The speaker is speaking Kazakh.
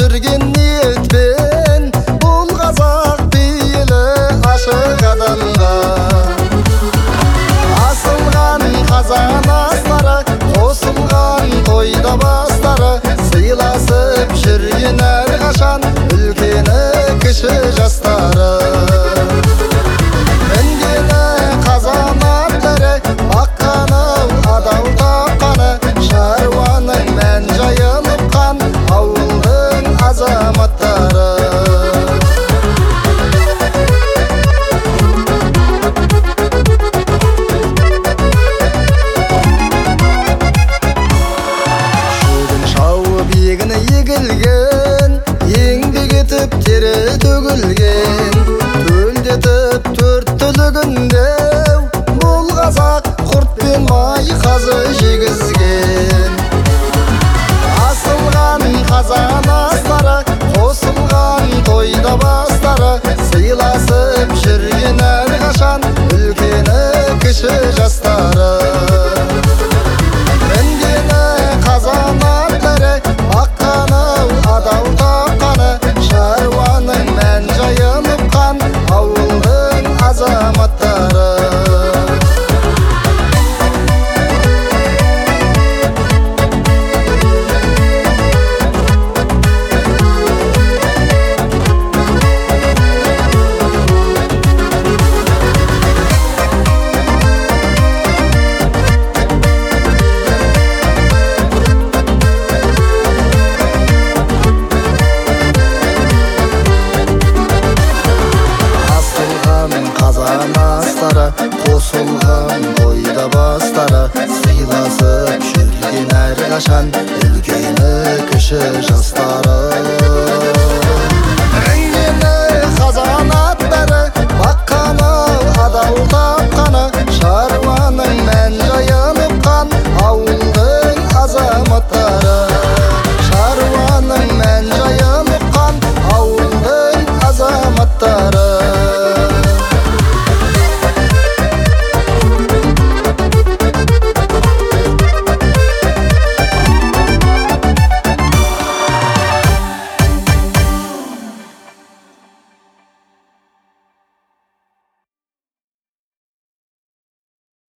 жүрген ниетпен, бұл қазақ пейілі ашық адамға. Асылған қазан астары, қосылған тойда бастары, сыйласып жүрген әрқашан үлкені кіші жастары. Мінгені қазан аттары, аққаны адал тапқаны, шаруаның мән жайын ұққан ауылдың азаматтары. Егіні егілген, еңбек етіп тері төгілген, төлдетіп төрт түлігіндеу, бұл қазақ құрт пен май қазы жегізген. Асылған қазан астары, қосылған тойда бастары, сыйласып жүрген әрқашан үлкені кіші жастары. Мінгені қазан аттары, аққаны адал тапқаны, шаруаның мән жайын ұққан ауылдың азаматтары. Қазан астары, қосылған тойда бастары, сыйласып жүрген әрқашан үлкені кіші жастары.